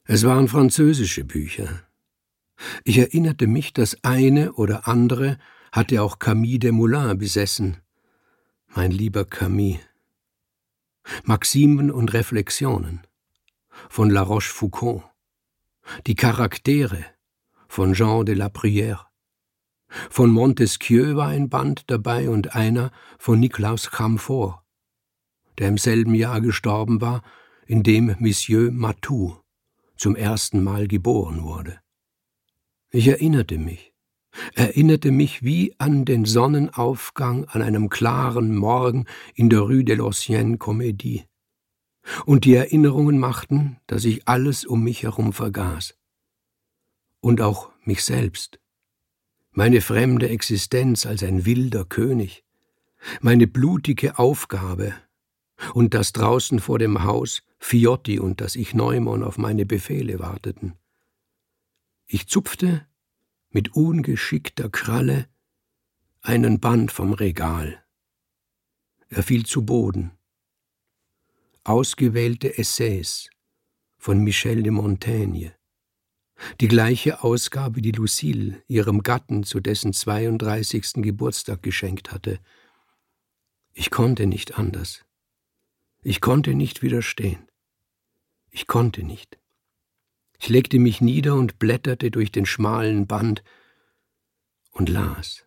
Es waren französische Bücher. Ich erinnerte mich, das eine oder andere hatte auch Camille Desmoulins besessen. Mein lieber Camille. Maximen und Reflexionen von La Rochefoucauld. Die Charaktere von Jean de la Bruyère. Von Montesquieu war ein Band dabei und einer von Nicolas Chamfort, der im selben Jahr gestorben war, in dem Monsieur Matou zum ersten Mal geboren wurde. Ich erinnerte mich wie an den Sonnenaufgang an einem klaren Morgen in der Rue de l'Ancienne Comédie. Und die Erinnerungen machten, dass ich alles um mich herum vergaß. Und auch mich selbst. Meine fremde Existenz als ein wilder König. Meine blutige Aufgabe. Und dass draußen vor dem Haus Viotti und das Ich Neumon auf meine Befehle warteten. Ich zupfte mit ungeschickter Kralle einen Band vom Regal. Er fiel zu Boden. Ausgewählte Essays von Michel de Montaigne. Die gleiche Ausgabe, die Lucille ihrem Gatten zu dessen 32. Geburtstag geschenkt hatte. Ich konnte nicht anders. Ich konnte nicht widerstehen. Ich konnte nicht. Ich legte mich nieder und blätterte durch den schmalen Band und las.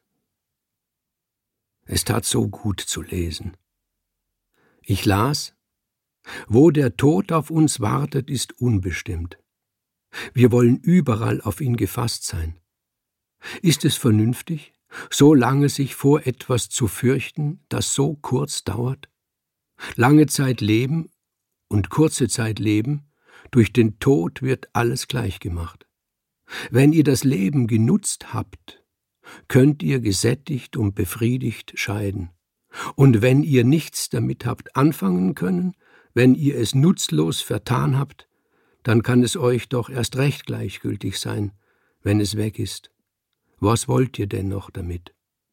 Es tat so gut zu lesen. Ich las: Wo der Tod auf uns wartet, ist unbestimmt. Wir wollen überall auf ihn gefasst sein. Ist es vernünftig, so lange sich vor etwas zu fürchten, das so kurz dauert? Lange Zeit leben und kurze Zeit leben, durch den Tod wird alles gleichgemacht. Wenn ihr das Leben genutzt habt, könnt ihr gesättigt und befriedigt scheiden. Und wenn ihr nichts damit habt anfangen können, wenn ihr es nutzlos vertan habt, dann kann es euch doch erst recht gleichgültig sein, wenn es weg ist. Was wollt ihr denn noch damit?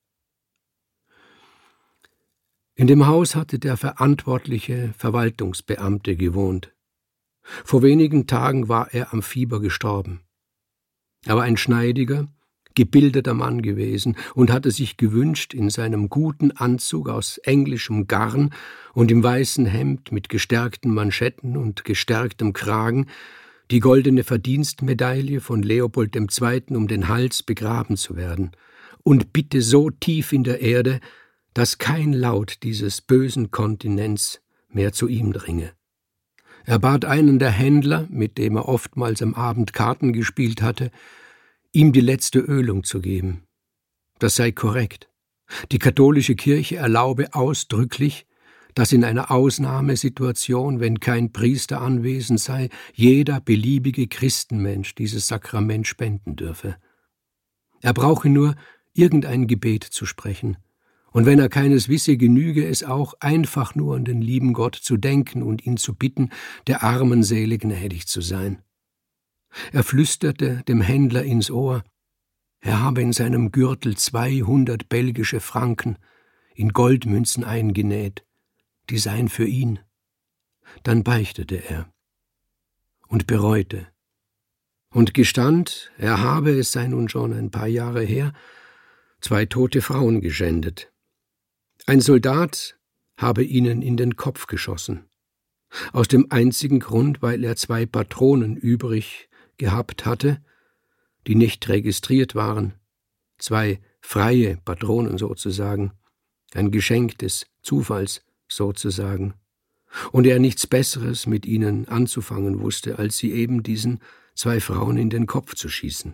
In dem Haus hatte der verantwortliche Verwaltungsbeamte gewohnt. Vor wenigen Tagen war er am Fieber gestorben. Er war ein schneidiger, gebildeter Mann gewesen und hatte sich gewünscht, in seinem guten Anzug aus englischem Garn und im weißen Hemd mit gestärkten Manschetten und gestärktem Kragen die goldene Verdienstmedaille von Leopold II. Um den Hals begraben zu werden, und bitte so tief in der Erde, dass kein Laut dieses bösen Kontinents mehr zu ihm dringe. Er bat einen der Händler, mit dem er oftmals am Abend Karten gespielt hatte, ihm die letzte Ölung zu geben. Das sei korrekt. Die katholische Kirche erlaube ausdrücklich, dass in einer Ausnahmesituation, wenn kein Priester anwesend sei, jeder beliebige Christenmensch dieses Sakrament spenden dürfe. Er brauche nur irgendein Gebet zu sprechen, und wenn er keines wisse, genüge es auch, einfach nur an den lieben Gott zu denken und ihn zu bitten, der armen Seele gnädig zu sein. Er flüsterte dem Händler ins Ohr, er habe in seinem Gürtel 200 belgische Franken in Goldmünzen eingenäht, die seien für ihn. Dann beichtete er und bereute und gestand, er habe, es sei nun schon ein paar Jahre her, 2 tote Frauen geschändet. Ein Soldat habe ihnen in den Kopf geschossen, aus dem einzigen Grund, weil er 2 Patronen übrig gehabt hatte, die nicht registriert waren, 2 freie Patronen sozusagen, ein Geschenk des Zufalls sozusagen, und er nichts Besseres mit ihnen anzufangen wusste, als sie eben diesen 2 Frauen in den Kopf zu schießen.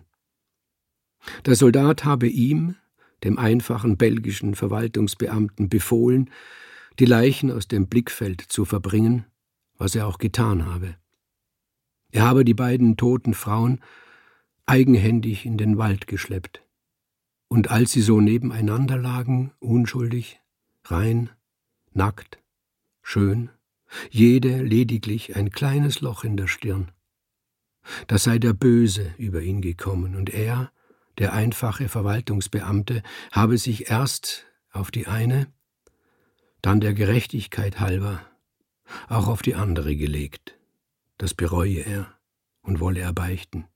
Der Soldat habe ihm, dem einfachen belgischen Verwaltungsbeamten, befohlen, die Leichen aus dem Blickfeld zu verbringen, was er auch getan habe. Er habe die beiden toten Frauen eigenhändig in den Wald geschleppt, und als sie so nebeneinander lagen, unschuldig, rein, nackt, schön, jede lediglich ein kleines Loch in der Stirn, da sei der Böse über ihn gekommen, und er, der einfache Verwaltungsbeamte, habe sich erst auf die eine, dann der Gerechtigkeit halber auch auf die andere gelegt. Das bereue er und wolle er beichten.